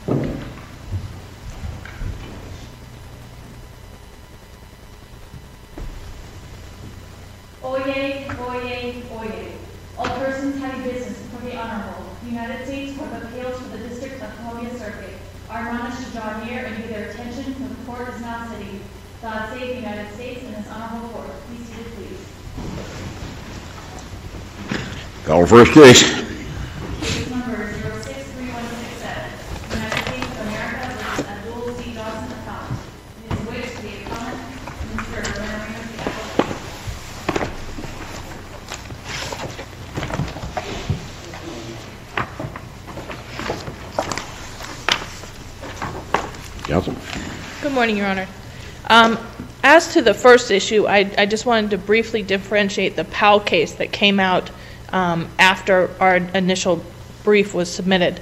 Oyez, oyez, oyez. All persons having business before the Honorable United States Court of Appeals for the District of Columbia Circuit are admonished to draw near and give their attention, for the court is now sitting. God save the United States and this honorable court. Be seated, please. Call the first case. Case number 063167. United States of America versus Abdul C. Johnson, appellant. Ms. Wicks, the appellant. Mr. Romero, the appellant. Counsel. Good morning, Your Honor. As to the first issue, I just wanted to briefly differentiate the Powell case that came out after our initial brief was submitted.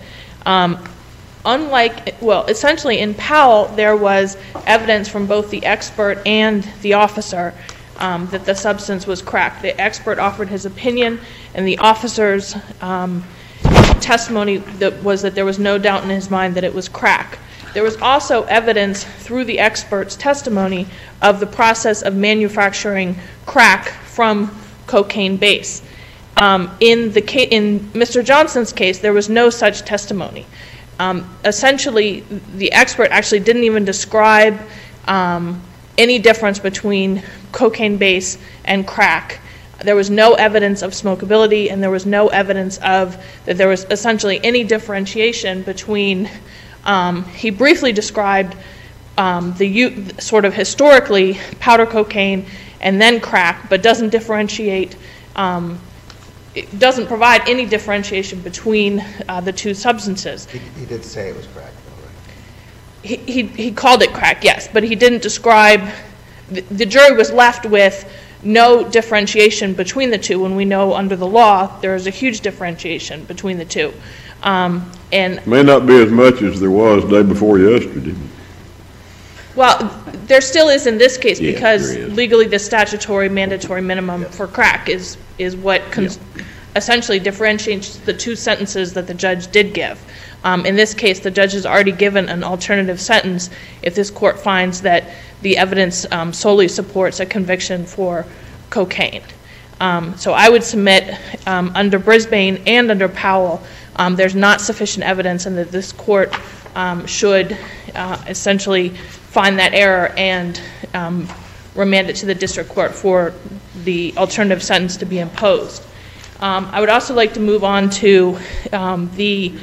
Essentially in Powell, there was evidence from both the expert and the officer that the substance was crack. The expert offered his opinion, and the officer's testimony was that there was no doubt in his mind that it was crack. There was also evidence through the expert's testimony of the process of manufacturing crack from cocaine base. In Mr. Johnson's case, there was no such testimony. Essentially, the expert actually didn't even describe any difference between cocaine base and crack. There was no evidence of smokability, and there was no evidence of that there was essentially any differentiation between. He briefly described sort of historically powder cocaine and then crack, but doesn't differentiate. It doesn't provide any differentiation between the two substances. He did say it was crack, though, right? He called it crack, yes, but he didn't describe. The jury was left with no differentiation between the two, when we know under the law there is a huge differentiation between the two. And may not be as much as there was day before yesterday. Well, there still is in this case, because there is. Legally the statutory mandatory minimum for crack is what essentially differentiates the two sentences that the judge did give. In this case, the judge has already given an alternative sentence if this court finds that the evidence solely supports a conviction for cocaine. So I would submit under Brisbane and under Powell, there's not sufficient evidence, and that this court should essentially find that error and remand it to the district court for the alternative sentence to be imposed. I would also like to move on to the...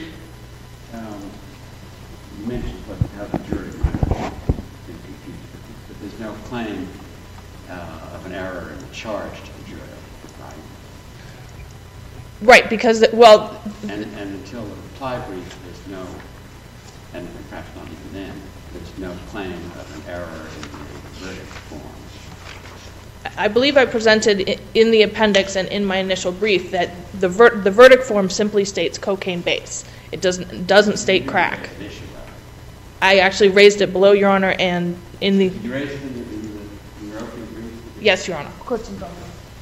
You mentioned how the jury might but there's no claim of an error in the charge to the jury, right? Right, because, And until the reply brief, there's no, and perhaps not even then, there's no claim of an error in the verdict form. I believe I presented in the appendix and in my initial brief that the verdict form simply states cocaine base. It doesn't state crack. I actually raised it below, Your Honor, and in the... Did you raise it in your opening brief? Yes, Your Honor. Court's indulgence.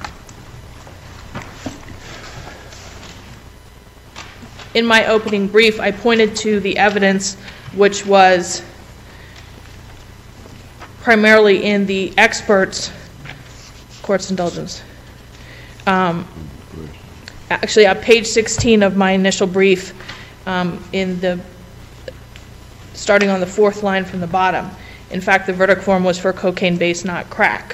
In my opening brief, I pointed to the evidence which was primarily in the expert's court's indulgence. Actually, on page 16 of my initial brief, starting on the fourth line from the bottom. In fact, the verdict form was for cocaine base, not crack.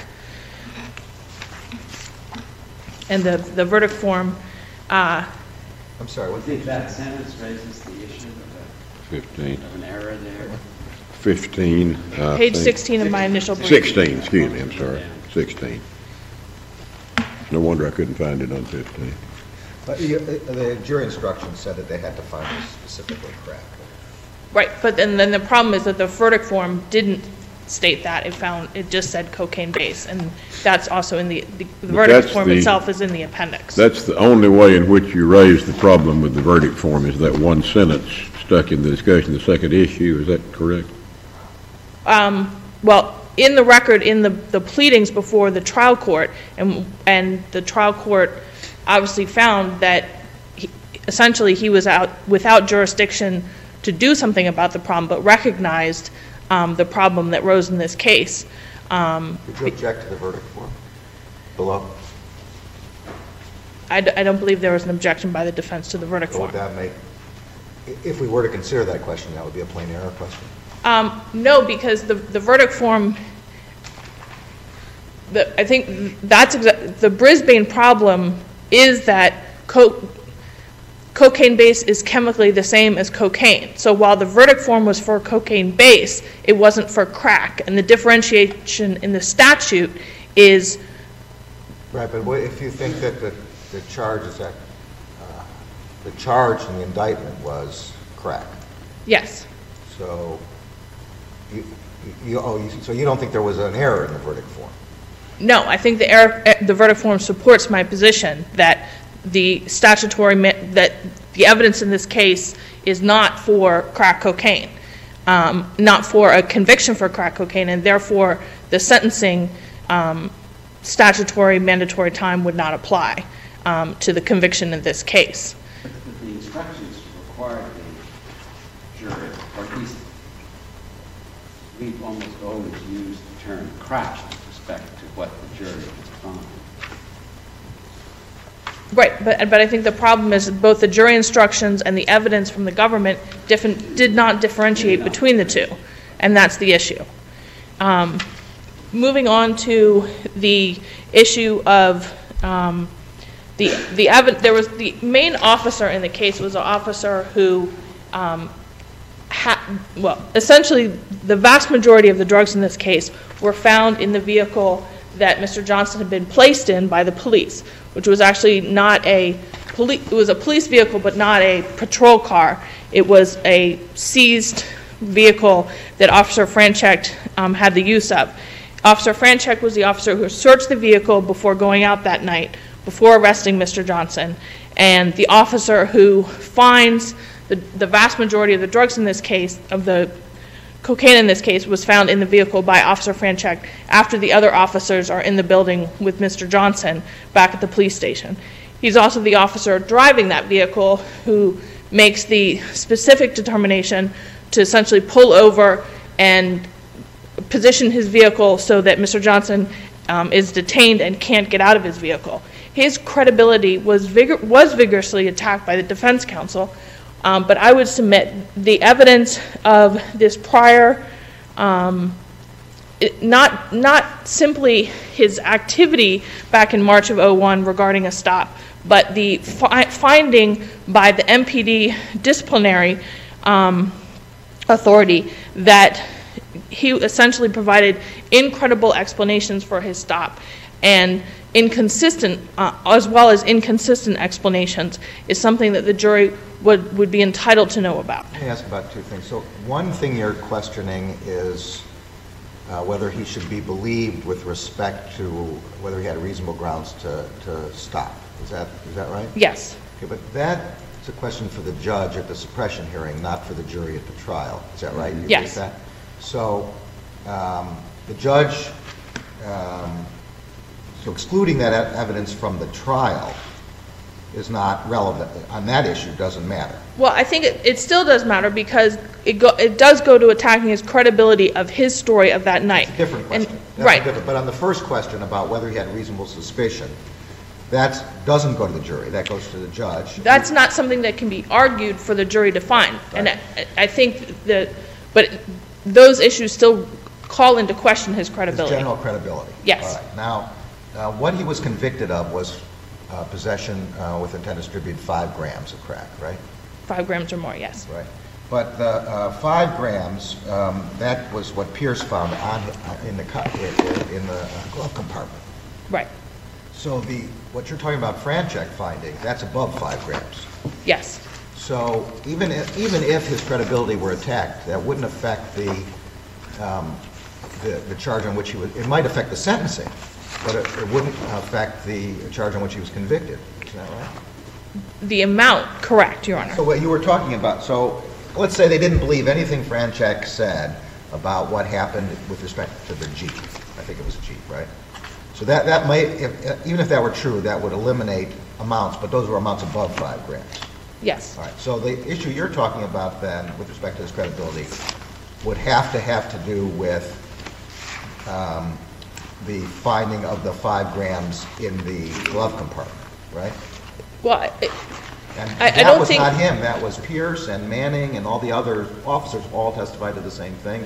And the verdict form... I'm sorry, what do you think that sentence raises the issue of an error there? 15. Page 16 of my initial brief. 16, excuse me, I'm sorry. 16. No wonder I couldn't find it on 15. The jury instructions said that they had to find it specifically crack. Right, but then the problem is that the verdict form didn't state that. It just said cocaine base, and that's also in the verdict form itself is in the appendix. That's the only way in which you raise the problem with the verdict form, is that one sentence stuck in the discussion, the second issue. Is that correct? Well, in the record, in the pleadings before the trial court, and the trial court obviously found that essentially he was out without jurisdiction to do something about the problem, but recognized the problem that rose in this case. Did you object to the verdict form below? I don't believe there was an objection by the defense to the verdict Or form. would that make, if we were to consider that question, that would be a plain error question? No, because the verdict form, I think that's the Brisbane problem is that cocaine base is chemically the same as cocaine. So while the verdict form was for cocaine base, it wasn't for crack. And the differentiation in the statute is... Right, but if you think that the charge is that, the charge in the indictment was crack. Yes. So so you don't think there was an error in the verdict form? No, I think the verdict form supports my position that the that the evidence in this case is not for crack cocaine, not for a conviction for crack cocaine, and therefore the sentencing statutory mandatory time would not apply to the conviction in this case. But the instructions required the jury, or at least we've almost always used the term crack with respect to what the jury has found. Right, but I think the problem is both the jury instructions and the evidence from the government did not differentiate between the two, and that's the issue. Moving on to the issue of there was the main officer in the case was an officer who essentially the vast majority of the drugs in this case were found in the vehicle that Mr. Johnson had been placed in by the police, which was actually not it was a police vehicle but not a patrol car. It was a seized vehicle that Officer Franchek had the use of. Officer Franchek was the officer who searched the vehicle before going out that night, before arresting Mr. Johnson, and the officer who finds the vast majority of the drugs in this case, of the cocaine in this case, was found in the vehicle by Officer Franchek after the other officers are in the building with Mr. Johnson back at the police station. He's also the officer driving that vehicle who makes the specific determination to essentially pull over and position his vehicle so that Mr. Johnson is detained and can't get out of his vehicle. His credibility was vigorously attacked by the defense counsel, but I would submit the evidence of this prior, not simply his activity back in March of 2001 regarding a stop, but the finding by the MPD disciplinary authority that he essentially provided incredible explanations for his stop, and inconsistent, as well as inconsistent explanations, is something that the jury would be entitled to know about. Let me ask about two things. So one thing you're questioning is whether he should be believed with respect to whether he had reasonable grounds to stop. Is that right? Yes. Okay, but that's a question for the judge at the suppression hearing, not for the jury at the trial. Is that right? You Yes. That? So the judge, so excluding that evidence from the trial is not relevant on that issue, doesn't matter. Well, I think it still does matter because it does go to attacking his credibility of his story of that night. It's a different question. Right. Different. But on the first question about whether he had reasonable suspicion, that doesn't go to the jury. That goes to the judge. That's not something that can be argued for the jury to find. Right. And I think but those issues still call into question his credibility. His general credibility. Yes. All right. Now, what he was convicted of was possession with intent to distribute 5 grams of crack, right? 5 grams or more, yes. Right. But the 5 grams, that was what Pierce found in the glove compartment. Right. So what you're talking about Franchek finding, that's above 5 grams. Yes. So even if his credibility were attacked, that wouldn't affect the charge on which he was. It might affect the sentencing, but it wouldn't affect the charge on which he was convicted. Is that right? The amount, correct, Your Honor. So what you were talking about, so let's say they didn't believe anything Franchek said about what happened with respect to the Jeep. I think it was a Jeep, right? So that might, even if that were true, that would eliminate amounts, but those were amounts above 5 grams. Yes. All right, so the issue you're talking about then, with respect to his credibility, would have to do with the finding of the 5 grams in the glove compartment, right? Well, And I that don't was think- not him, that was Pierce and Manning and all the other officers all testified to the same thing,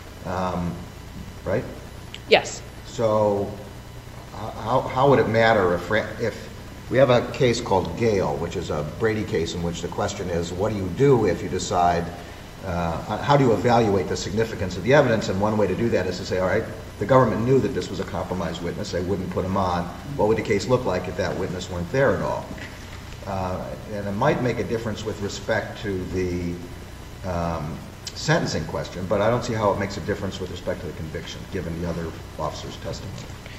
right? yes. So how would it matter if we have a case called Gale, which is a Brady case in which the question is, what do you do if you decide, how do you evaluate the significance of the evidence? And one way to do that is to say, all right, the government knew that this was a compromised witness, they wouldn't put him on. What would the case look like if that witness weren't there at all? And it might make a difference with respect to the sentencing question, but I don't see how it makes a difference with respect to the conviction, given the other officer's testimony.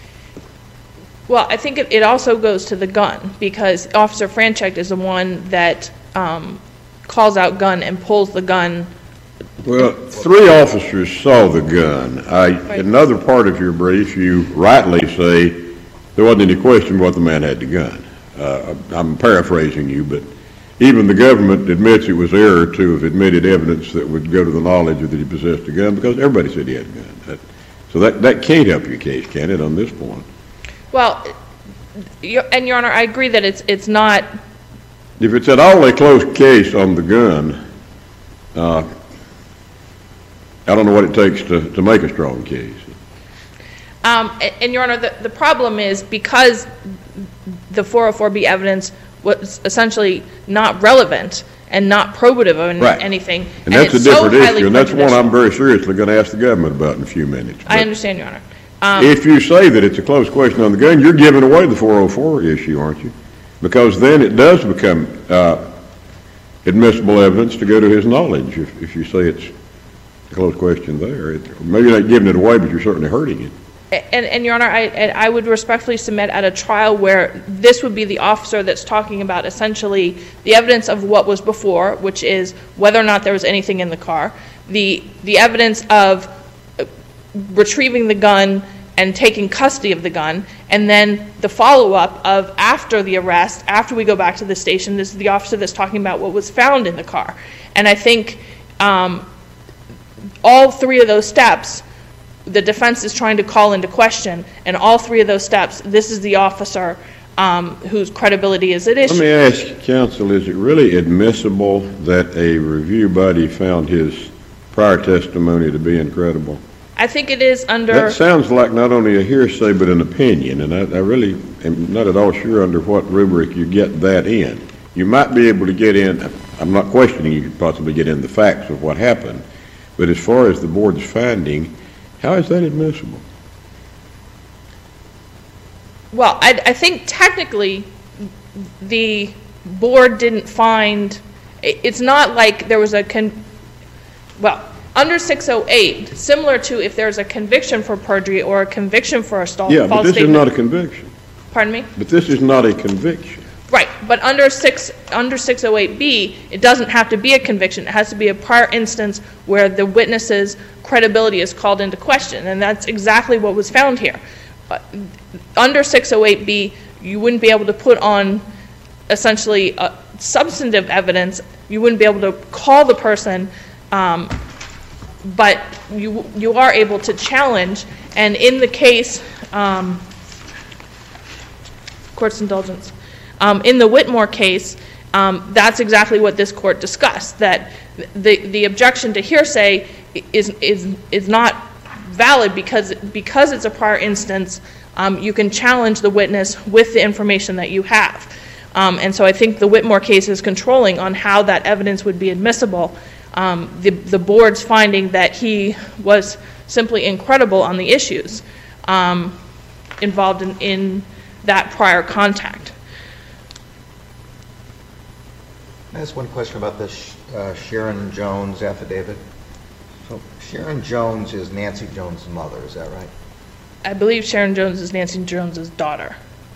Well, I think it also goes to the gun, because Officer Franchek is the one that calls out gun and pulls the gun. Well, 3 officers saw the gun. In another part of your brief, you rightly say there wasn't any question what the man had the gun. I'm paraphrasing you, but even the government admits it was error to have admitted evidence that would go to the knowledge that he possessed a gun, because everybody said he had a gun. So that can't help your case, can it, on this point? Well, Your Honor, I agree that it's not. If it's at all a close case on the gun, I don't know what it takes to make a strong case. And Your Honor, the problem is because the 404B evidence was essentially not relevant and not probative of anything. And that's it's a different so highly issue, and that's one prejudicial. I'm very seriously going to ask the government about in a few minutes. I understand, Your Honor. If you say that it's a close question on the gun, you're giving away the 404 issue, aren't you? Because then it does become admissible evidence to go to his knowledge if you say it's a close question there. Maybe you're not giving it away, but you're certainly hurting it. And Your Honor, I would respectfully submit at a trial where this would be the officer that's talking about essentially the evidence of what was before, which is whether or not there was anything in the car, the evidence of retrieving the gun and taking custody of the gun, and then the follow-up of after the arrest, after we go back to the station, this is the officer that's talking about what was found in the car. And I think all 3 of those steps, the defense is trying to call into question, and all 3 of those steps, this is the officer whose credibility is at issue. Let me ask you, counsel, is it really admissible that a review body found his prior testimony to be incredible? I think it is under... That sounds like not only a hearsay but an opinion, and I really am not at all sure under what rubric you get that in. You might be able to get in, I'm not questioning you could possibly get in the facts of what happened, but as far as the board's finding, how is that admissible? Well, I think technically the board didn't find... It's not like there was a... Under 608, similar to if there's a conviction for perjury or a conviction for a false statement... Yeah, but this is not a conviction. Pardon me? But this is not a conviction. Right, but under 608B, it doesn't have to be a conviction. It has to be a prior instance where the witness's credibility is called into question, and that's exactly what was found here. Under 608B, you wouldn't be able to put on essentially substantive evidence. You wouldn't be able to call the person, but you are able to challenge. And in the case, court's indulgence, in the Whitmore case, that's exactly what this court discussed, that the objection to hearsay is not valid because it's a prior instance. You can challenge the witness with the information that you have. And so I think the Whitmore case is controlling on how that evidence would be admissible. The board's finding that he was simply incredible on the issues involved in that prior contact. Can I ask one question about this Sharon Jones affidavit? So Sharon Jones is Nancy Jones' mother, is that right? I believe Sharon Jones is Nancy Jones' daughter.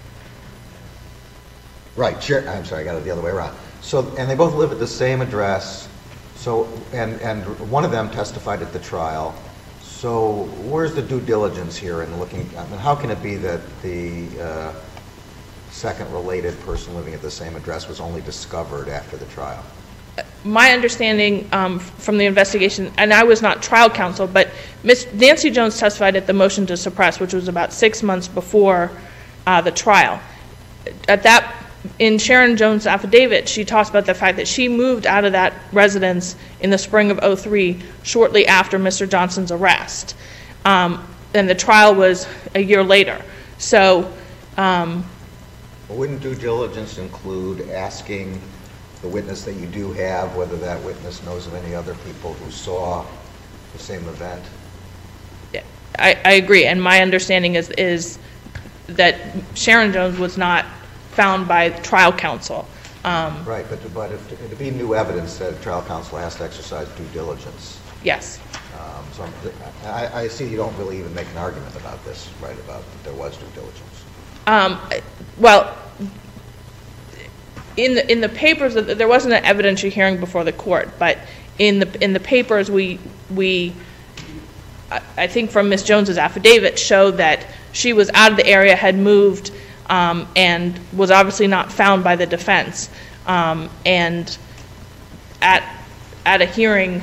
Right, I'm sorry, I got it the other way around. So, and they both live at the same address. So, and one of them testified at the trial. So, where's the due diligence here in looking? I mean, how can it be that the second related person living at the same address was only discovered after the trial? My understanding from the investigation, and I was not trial counsel, but Ms. Nancy Jones testified at the motion to suppress, which was about 6 months before the trial. In Sharon Jones' affidavit, she talks about the fact that she moved out of that residence in the spring of '03, shortly after Mr. Johnson's arrest. And the trial was a year later. So, wouldn't due diligence include asking the witness that you do have whether that witness knows of any other people who saw the same event? I agree, and my understanding is that Sharon Jones was not found by trial counsel. Right, but if to be new evidence, that trial counsel has to exercise due diligence. Yes. So I see you don't really even make an argument about this, right, about that there was due diligence. Well, in the papers, there wasn't an evidentiary hearing before the court, but in the papers, I think from Ms. Jones's affidavit, showed that she was out of the area, had moved, and was obviously not found by the defense. And at a hearing,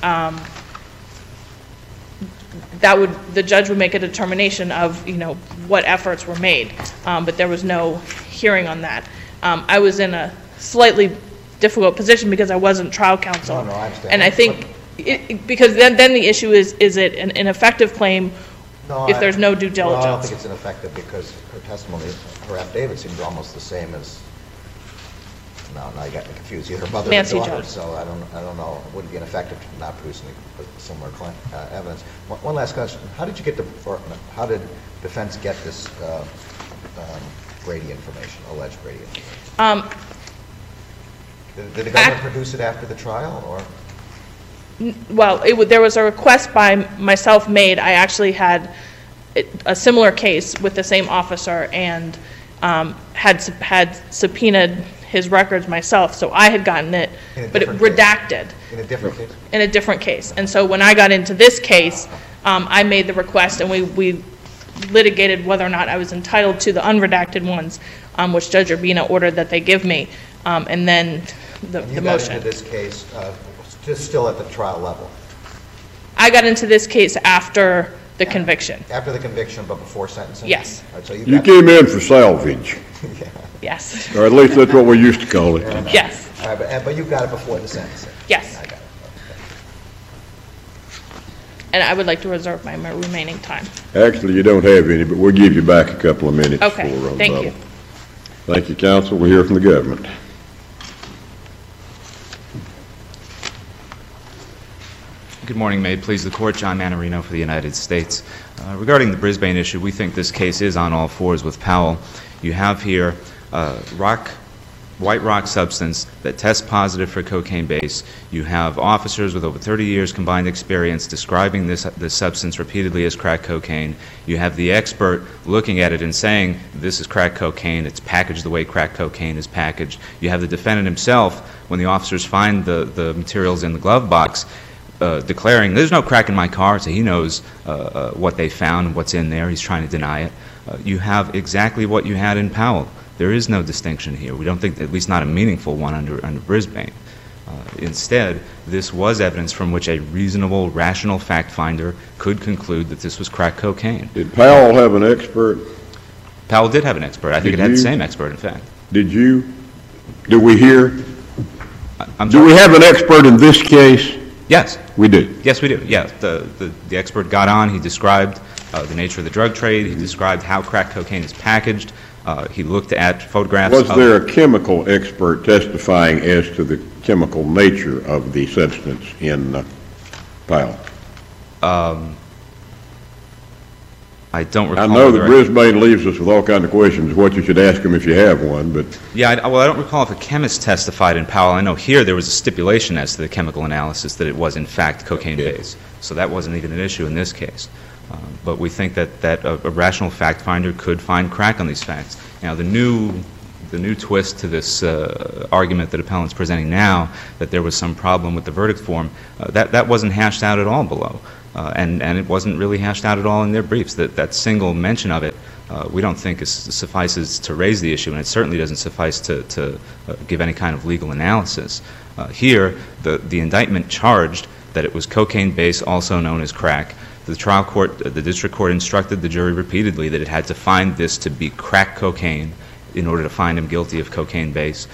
the judge would make a determination of what efforts were made, but there was no hearing on that. I was in a slightly difficult position because I wasn't trial counsel. No, I understand. And I think because then the issue is it an ineffective claim if there's no due diligence? Well, I don't think it's ineffective because her testimony, her affidavit seems almost the same as. Now you got me confused. Either her mother or daughter, Jones. So I don't know. It wouldn't be ineffective to not produce any similar evidence. One last question: how did defense get this Brady information, alleged Brady information? Did the government produce it after the trial, or? Well, there was a request by myself made. I actually had a similar case with the same officer and had subpoenaed his records myself, so I had gotten it, but it redacted. In a different case? In a different case. And so when I got into this case, I made the request, and we litigated whether or not I was entitled to the unredacted ones, which Judge Urbina ordered that they give me, and then the motion. You got into this case just still at the trial level? I got into this case after the conviction. After the conviction, but before sentencing? Yes. Right, so You came in for salvage, Yeah. Yes. or at least that's what we used to call it. Yes. All right, but you got it before the sentencing? Yes. I got it. And I would like to reserve my remaining time. Actually, you don't have any, but we'll give you back a couple of minutes. Okay. for Thank rebuttal. you. Thank you, counsel. We'll hear from the government. Good morning. May it please the Court. John Manarino for the United States. Regarding the Brisbane issue, we think this case is on all fours with Powell. You have here white rock substance that tests positive for cocaine base. You have officers with over 30 years combined experience describing this substance repeatedly as crack cocaine. You have the expert looking at it and saying this is crack cocaine, it's packaged the way crack cocaine is packaged. You have the defendant himself, when the officers find the materials in the glove box, declaring there's no crack in my car, so he knows what they found and what's in there. He's trying to deny it. You have exactly what you had in Powell. There is no distinction here. We don't think, at least not a meaningful one under Brisbane. Instead, this was evidence from which a reasonable, rational fact finder could conclude that this was crack cocaine. Did Powell have an expert? Powell did have an expert. I think it had the same expert, in fact. Did we hear? I'm Do sorry. we have an expert in this case? Yes. We do. Yes, we do. Yeah, the expert got on. He described the nature of the drug trade. He described how crack cocaine is packaged. He looked at photographs. Was there a chemical expert testifying as to the chemical nature of the substance in Powell? I don't recall. I know that Brisbane leaves us with all kinds of questions, what you should ask them if you have one, but... Yeah, I don't recall if a chemist testified in Powell. I know here there was a stipulation as to the chemical analysis that it was, in fact, cocaine-based. So that wasn't even an issue in this case. But we think that a rational fact finder could find crack on these facts. Now, the new twist to this argument that appellant's presenting now, that there was some problem with the verdict form, that wasn't hashed out at all below. And it wasn't really hashed out at all in their briefs. That single mention of it we don't think suffices to raise the issue, and it certainly doesn't suffice to give any kind of legal analysis. Here, the indictment charged that it was cocaine base, also known as crack. The trial court, the district court instructed the jury repeatedly that it had to find this to be crack cocaine in order to find him guilty of cocaine base.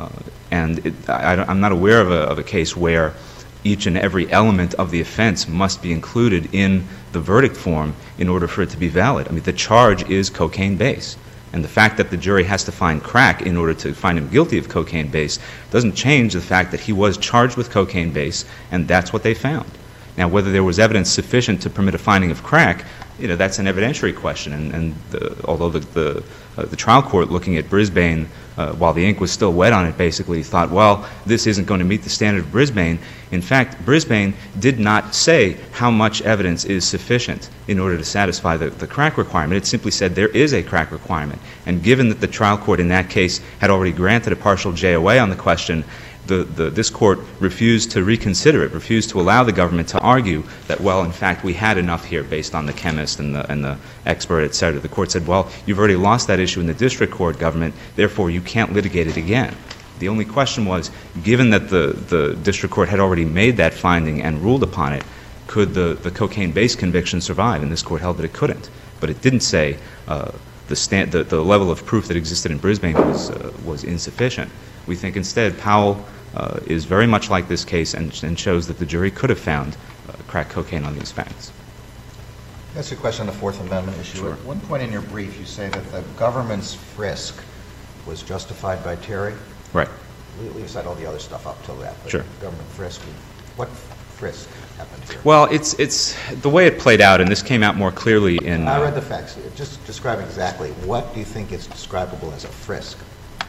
I'm not aware of a case where each and every element of the offense must be included in the verdict form in order for it to be valid. I mean, the charge is cocaine base. And the fact that the jury has to find crack in order to find him guilty of cocaine base doesn't change the fact that he was charged with cocaine base, and that's what they found. Now, whether there was evidence sufficient to permit a finding of crack, that's an evidentiary question. Although the trial court, looking at Brisbane, while the ink was still wet on it, basically thought, well, this isn't going to meet the standard of Brisbane. In fact, Brisbane did not say how much evidence is sufficient in order to satisfy the crack requirement. It simply said there is a crack requirement. And given that the trial court in that case had already granted a partial JOA on the question, this court refused to reconsider it, refused to allow the government to argue that, well, in fact, we had enough here based on the chemist and the expert, et cetera. The court said, well, you've already lost that issue in the district court, government, therefore you can't litigate it again. The only question was, given that the district court had already made that finding and ruled upon it, could the cocaine-based conviction survive? And this court held that it couldn't. But it didn't say the level of proof that existed in Brisbane was insufficient. We think instead Powell is very much like this case and shows that the jury could have found crack cocaine on these facts. That's a question on the Fourth Amendment issue. Sure. At one point in your brief, you say that the government's frisk was justified by Terry. Right. We cite all the other stuff up till that. But Sure. Government frisk. What frisk happened here? Well, it's the way it played out, and this came out more clearly in... I read the facts. Just describe exactly what do you think is describable as a frisk?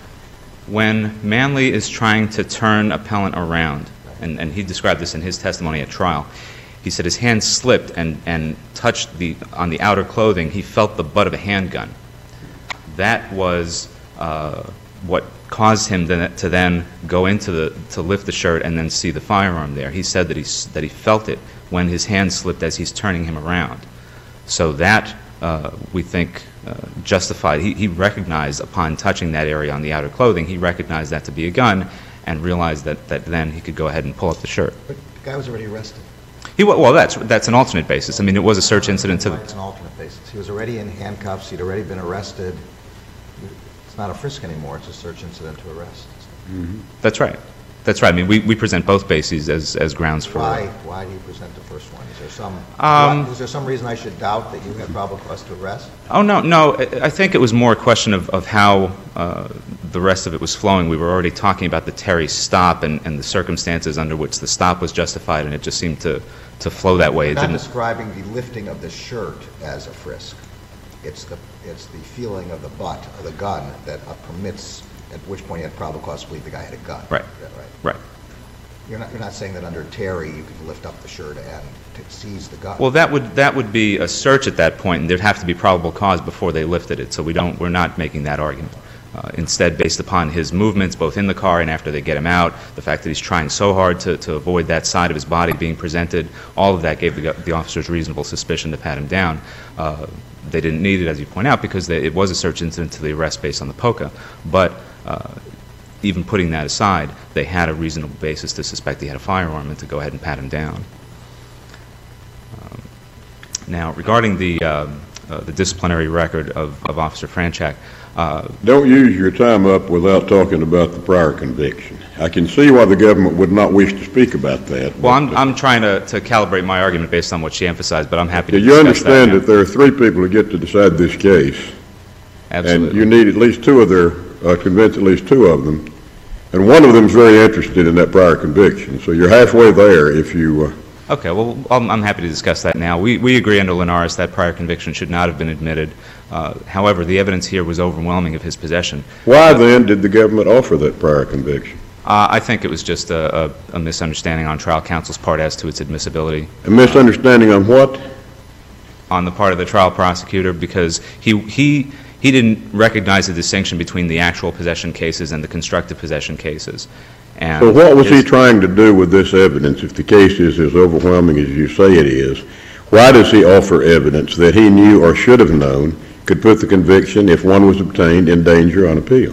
When Manley is trying to turn appellant around, and he described this in his testimony at trial, he said his hand slipped and touched on the outer clothing. He felt the butt of a handgun. That was what caused him to then go to lift the shirt and then see the firearm there. He said that he felt it when his hand slipped as he's turning him around. So that, we think, justified. He recognized upon touching that area on the outer clothing, he recognized that to be a gun and realized that then he could go ahead and pull up the shirt. But the guy was already arrested. Well, that's an alternate basis. I mean, it was a search incident. It's an alternate basis. He was already in handcuffs. He'd already been arrested. It's not a frisk anymore. It's a search incident to arrest. Mm-hmm. That's right. That's right. I mean, we present both bases as grounds for... Why do you present the first one? Is there some reason I should doubt that you had probable cause to arrest? Oh, no. I think it was more a question of how the rest of it was flowing. We were already talking about the Terry stop and the circumstances under which the stop was justified, and it just seemed to flow that way. You're not describing the lifting of the shirt as a frisk. It's the feeling of the butt of the gun that permits, at which point you had probable cause to believe the guy had a gun. Right. Is that right? Right. You're not saying that under Terry you could lift up the shirt and seize the gun. Well, that would be a search at that point, and there'd have to be probable cause before they lifted it. So we're not making that argument. Instead, based upon his movements, both in the car and after they get him out, the fact that he's trying so hard to avoid that side of his body being presented, all of that gave the officers reasonable suspicion to pat him down. They didn't need it, as you point out, because it was a search incident to the arrest based on the POCA. But even putting that aside, they had a reasonable basis to suspect he had a firearm and to go ahead and pat him down. Now, regarding the disciplinary record of Officer Franchak, Don't use your time up without talking about the prior conviction. I can see why the government would not wish to speak about that. Well, I'm trying to calibrate my argument based on what she emphasized, but I'm happy to Do discuss you understand that that there are three people who get to decide this case? Absolutely. And you need at least two of convince at least two of them. And one of them is very interested in that prior conviction. So you're halfway there if you... Okay, well, I'm happy to discuss that now. We agree under Linares that prior conviction should not have been admitted. However, the evidence here was overwhelming of his possession. Why then did the government offer that prior conviction? I think it was just a misunderstanding on trial counsel's part as to its admissibility. A misunderstanding on what? On the part of the trial prosecutor, because he didn't recognize the distinction between the actual possession cases and the constructive possession cases. And so what was he trying to do with this evidence if the case is as overwhelming as you say it is? Why does he offer evidence that he knew or should have known could put the conviction, if one was obtained, in danger on appeal?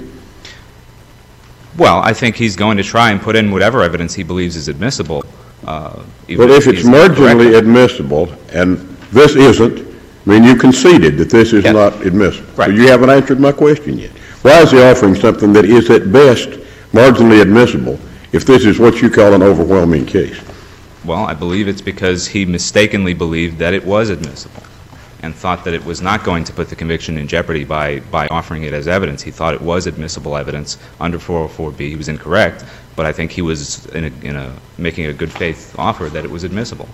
Well, I think he's going to try and put in whatever evidence he believes is admissible. Well, if it's marginally admissible, and this isn't, I mean, you conceded that this is not admissible. Right. So you haven't answered my question yet. Why is he offering something that is at best marginally admissible if this is what you call an overwhelming case? Well, I believe it's because he mistakenly believed that it was admissible and thought that it was not going to put the conviction in jeopardy by offering it as evidence. He thought it was admissible evidence under 404B. He was incorrect, but I think he was making a good faith offer that it was admissible.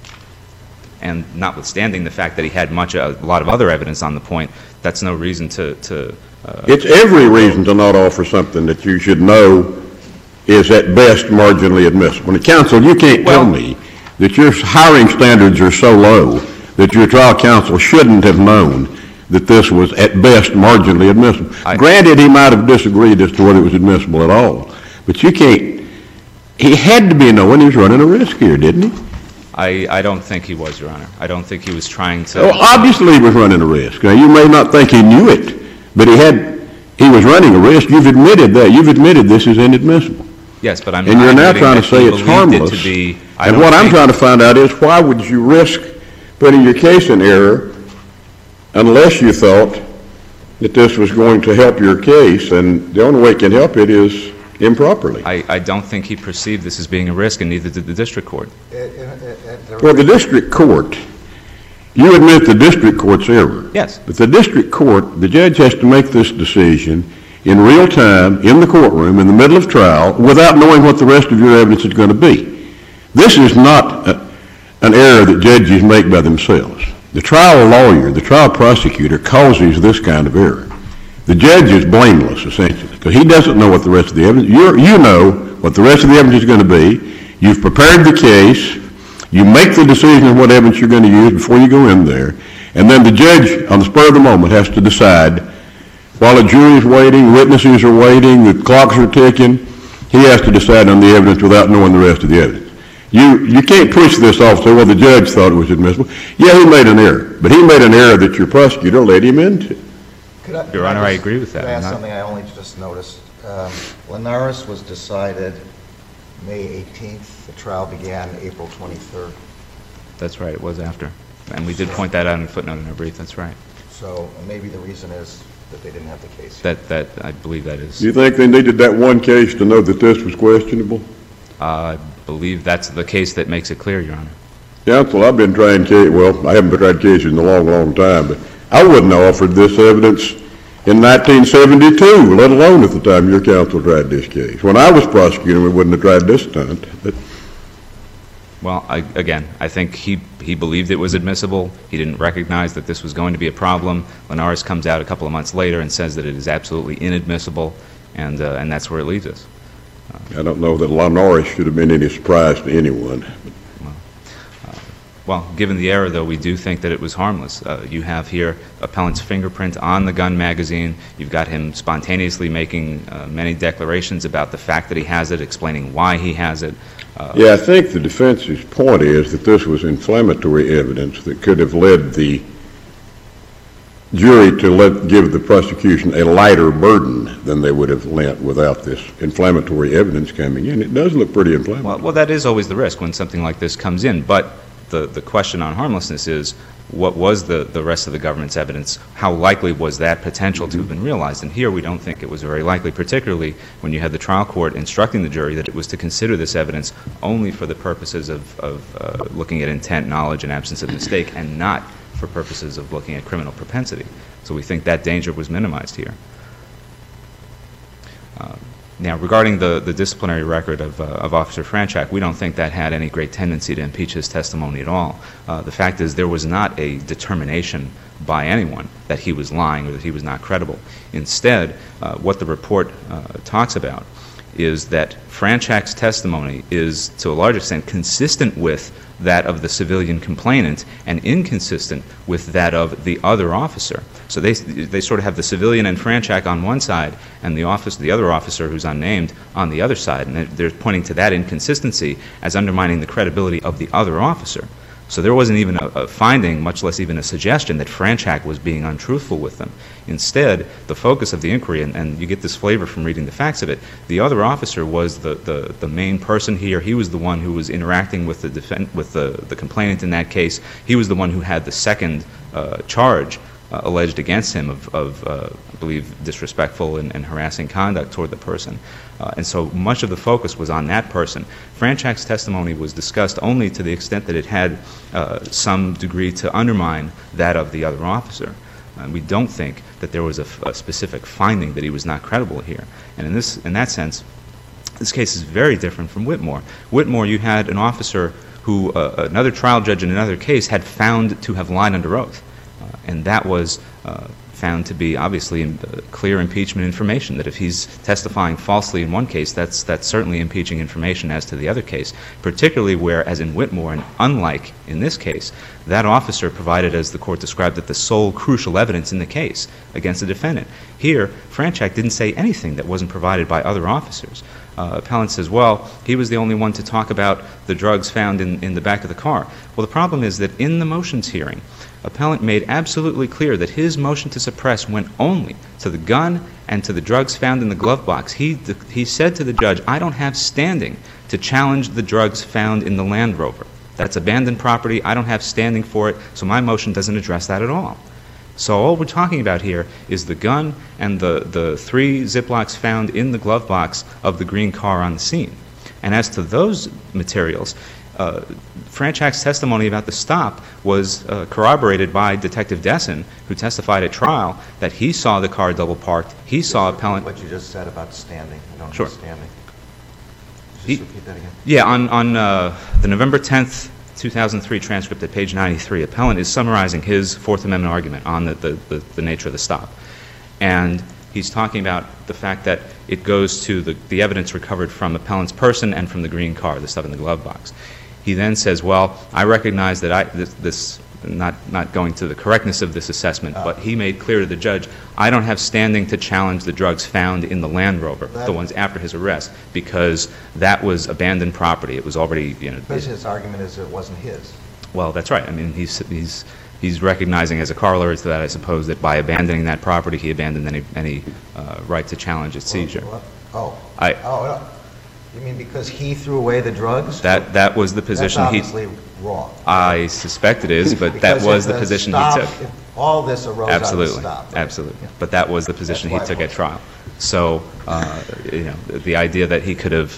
And notwithstanding the fact that he had a lot of other evidence on the point, that's no reason to it's every reason to not offer something that you should know is at best marginally admissible. And counsel, you can't tell me that your hiring standards are so low that your trial counsel shouldn't have known that this was at best marginally admissible. Granted, he might have disagreed as to whether it was admissible at all, but you can't. He had to be knowing he was running a risk here, didn't he? I don't think he was, Your Honor. I don't think he was trying to. Well, obviously he was running a risk. Now, you may not think he knew it, but he was running a risk. You've admitted that. You've admitted this is inadmissible. Yes, but I'm and not. And you're now trying to say it's harmless. And what I'm trying to find out is why would you risk putting your case in error unless you thought that this was going to help your case, and the only way it can help it is improperly. I don't think he perceived this as being a risk, and neither did the district court. Well, the district court, you admit the district court's error. Yes. But the district court, the judge has to make this decision in real time, in the courtroom, in the middle of trial, without knowing what the rest of your evidence is going to be. This is not an error that judges make by themselves. The trial lawyer, the trial prosecutor, causes this kind of error. The judge is blameless, essentially, because he doesn't know what the rest of the evidence. You know what the rest of the evidence is going to be. You've prepared the case. You make the decision on what evidence you're going to use before you go in there. And then the judge, on the spur of the moment, has to decide, while the jury is waiting, witnesses are waiting, the clocks are ticking, he has to decide on the evidence without knowing the rest of the evidence. You can't push this off and say, well, the judge thought it was admissible. Yeah, he made an error, but he made an error that your prosecutor led him into. Your Honor, I agree with that. Could I ask something I only just noticed? Linares was decided May 18th. The trial began April 23rd. That's right. It was after. And we did point that out in a footnote in our brief. That's right. So maybe the reason is that they didn't have the case. That I believe that is. Do you think they needed that one case to know that this was questionable? I believe that's the case that makes it clear, Your Honor. Counsel, I've been trying cases, well, I haven't tried cases in a long, long time, but I wouldn't have offered this evidence in 1972, let alone at the time your counsel tried this case. When I was prosecuting, we wouldn't have tried this stunt. Well, again, I think he believed it was admissible. He didn't recognize that this was going to be a problem. Linares comes out a couple of months later and says that it is absolutely inadmissible, and that's where it leaves us. I don't know that Linares should have been any surprise to anyone. Well, given the error, though, we do think that it was harmless. You have here appellant's fingerprint on the gun magazine. You've got him spontaneously making many declarations about the fact that he has it, explaining why he has it. Yeah, I think the defense's point is that this was inflammatory evidence that could have led the jury to give the prosecution a lighter burden than they would have lent without this inflammatory evidence coming in. It does look pretty inflammatory. Well, that is always the risk when something like this comes in. But the question on harmlessness is, what was the rest of the government's evidence? How likely was that potential to have been realized? And here we don't think it was very likely, particularly when you had the trial court instructing the jury that it was to consider this evidence only for the purposes of looking at intent, knowledge, and absence of mistake, and not for purposes of looking at criminal propensity. So we think that danger was minimized here. Now, regarding the disciplinary record of Officer Franchak, we don't think that had any great tendency to impeach his testimony at all. The fact is there was not a determination by anyone that he was lying or that he was not credible. Instead, what the report talks about is that Franchak's testimony is, to a large extent, consistent with that of the civilian complainant and inconsistent with that of the other officer. So they sort of have the civilian and Franchak on one side and the other officer who's unnamed on the other side, and they're pointing to that inconsistency as undermining the credibility of the other officer. So there wasn't even a finding, much less even a suggestion, that Franchak was being untruthful with them. Instead, the focus of the inquiry, and you get this flavor from reading the facts of it, the other officer was the main person here. He was the one who was interacting with the complainant in that case. He was the one who had the second charge alleged against him of I believe, disrespectful and harassing conduct toward the person. And so much of the focus was on that person. Franchak's testimony was discussed only to the extent that it had some degree to undermine that of the other officer. We don't think that there was a specific finding that he was not credible here. And in that sense, this case is very different from Whitmore. Whitmore, you had an officer who another trial judge in another case had found to have lied under oath. And that was found to be obviously clear impeachment information, that if he's testifying falsely in one case, that's certainly impeaching information as to the other case, particularly where, as in Whitmore, and unlike in this case, that officer provided, as the court described it, the sole crucial evidence in the case against the defendant. Here, Franchak didn't say anything that wasn't provided by other officers. Appellant says, well, he was the only one to talk about the drugs found in the back of the car. Well, the problem is that in the motions hearing, Appellant made absolutely clear that his motion to suppress went only to the gun and to the drugs found in the glove box. He said to the judge, I don't have standing to challenge the drugs found in the Land Rover. That's abandoned property. I don't have standing for it, so my motion doesn't address that at all. So all we're talking about here is the gun and the 3 Ziplocs found in the glove box of the green car on the scene. And as to those materials, Franchak's testimony about the stop was corroborated by Detective Desson, who testified at trial that he saw the car double parked. He saw Appellant. What you just said about standing. I don't Sure. understand standing. Just repeat that again. Yeah, on the November 10th, 2003 transcript at page 93, Appellant is summarizing his Fourth Amendment argument on the nature of the stop. And he's talking about the fact that it goes to the evidence recovered from Appellant's person and from the green car, the stuff in the glove box. He then says, well, I recognize that this not going to the correctness of this assessment, but he made clear to the judge, I don't have standing to challenge the drugs found in the Land Rover, the ones after his arrest, because that was abandoned property. It was already, Because his argument is it wasn't his. Well, that's right. I mean, he's recognizing as a corollary to that, I suppose, that by abandoning that property, he abandoned any right to challenge its seizure. No. You mean because he threw away the drugs? That was the position That's obviously wrong. I suspect it is, but that was the position he took. All this arose out of the stop. Absolutely. Yeah. But that was the position he took at trial. So, the idea that he could have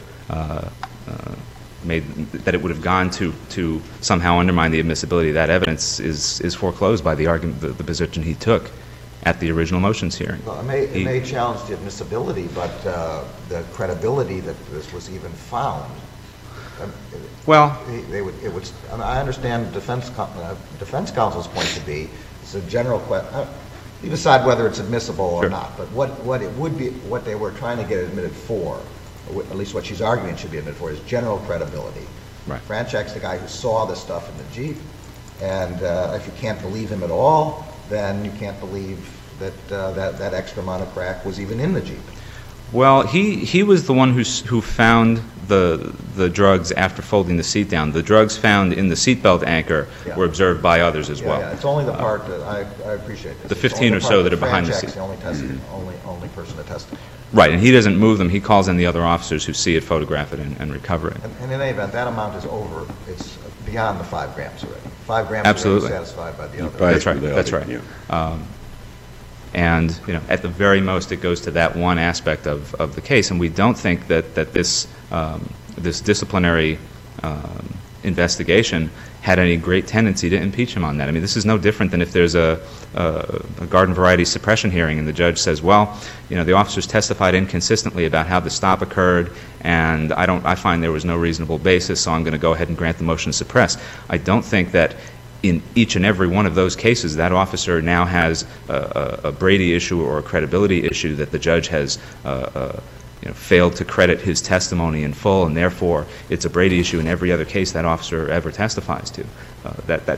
that it would have gone to somehow undermine the admissibility of that evidence is foreclosed by the argument, the position he took at the original motions hearing. Well, it may challenge the admissibility, but the credibility that this was even found. Well, I understand defense counsel's point to be it's a general question. You decide whether it's admissible or not. But what it would be, what they were trying to get admitted for, or at least what she's arguing should be admitted for, is general credibility. Right. Franchak's the guy who saw the stuff in the Jeep, and if you can't believe him at all, then you can't believe that extra amount of crack was even in the Jeep. Well, he was the one who found the drugs after folding the seat down. The drugs found in the seatbelt anchor were observed by others as well. Yeah, it's only the part that I appreciate this. The 15 or so that are behind the seat. Franchak's the only person to test it. Right, and he doesn't move them. He calls in the other officers who see it, photograph it, and recover it. And in any event, that amount is over. It's beyond the 5 grams already. 5 grams Absolutely. is satisfied by the other. That's right. That's right. Yeah. And at the very most, it goes to that one aspect of the case, and we don't think that this disciplinary investigation had any great tendency to impeach him on that. I mean, this is no different than if there's a garden variety suppression hearing, and the judge says, well, the officers testified inconsistently about how the stop occurred, and I find there was no reasonable basis, so I'm going to go ahead and grant the motion to suppress. I don't think that in each and every one of those cases, that officer now has a Brady issue or a credibility issue that the judge has failed to credit his testimony in full, and therefore it's a Brady issue in every other case that officer ever testifies to. That's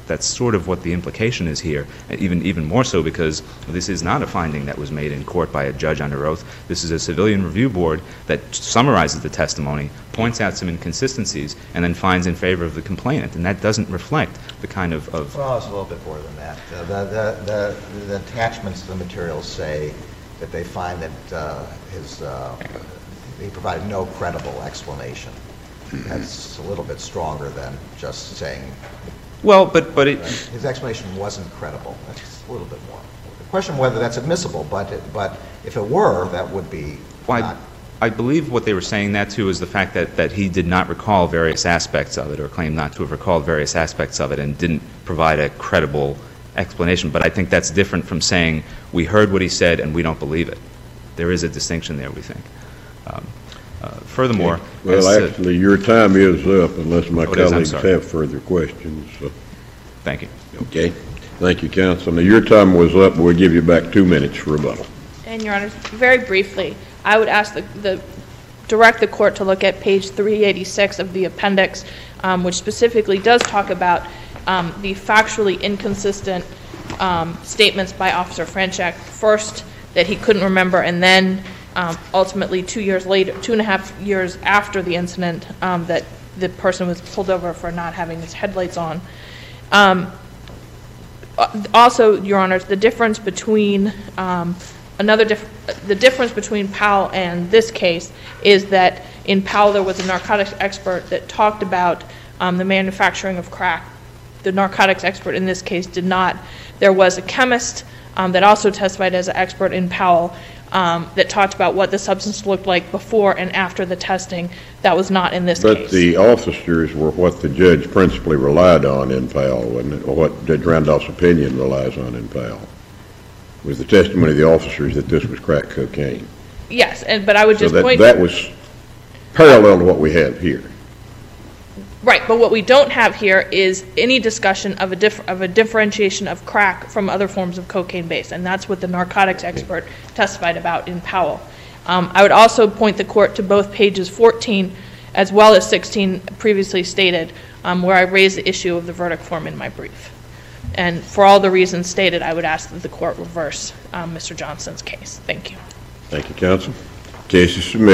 That's sort of what the implication is here, even more so because this is not a finding that was made in court by a judge under oath. This is a civilian review board that summarizes the testimony, points out some inconsistencies, and then finds in favor of the complainant. And that doesn't reflect the kind of Well, it's a little bit more than that. The attachments to the materials say that they find that he provided no credible explanation. That's a little bit stronger than just saying. Well, but it. His explanation wasn't credible. That's a little bit more. The question whether that's admissible, but if it were, that would be not. I believe what they were saying that too is the fact that he did not recall various aspects of it, or claimed not to have recalled various aspects of it, and didn't provide a credible explanation. But I think that's different from saying we heard what he said and we don't believe it. There is a distinction there, we think. Furthermore, well, actually, your time is up unless my colleagues sorry. have further questions. So. Thank you. Okay. Thank you, counsel. Now, your time was up. We'll give you back 2 minutes for rebuttal. And, Your Honor, very briefly, I would ask direct the court to look at page 386 of the appendix, which specifically does talk about the factually inconsistent statements by Officer Franchak. First, that he couldn't remember, and then ultimately 2 years later, 2.5 years after the incident, that the person was pulled over for not having his headlights on. Also, Your Honor, the difference between the difference between Powell and this case is that in Powell there was a narcotics expert that talked about the manufacturing of crack. The narcotics expert in this case did not. There was a chemist that also testified as an expert in Powell that talked about what the substance looked like before and after the testing. That was not in this case. But the officers were what the judge principally relied on in Powell, wasn't it? Or what Judge Randolph's opinion relies on in Powell. Was the testimony of the officers that this was crack cocaine. Yes, but I would just point... So that was parallel to what we have here. Right, but what we don't have here is any discussion of a differentiation of crack from other forms of cocaine base, and that's what the narcotics expert testified about in Powell. I would also point the court to both pages 14 as well as 16 previously stated, where I raised the issue of the verdict form in my brief. And for all the reasons stated, I would ask that the court reverse Mr. Johnson's case. Thank you. Thank you, counsel. Case is submitted.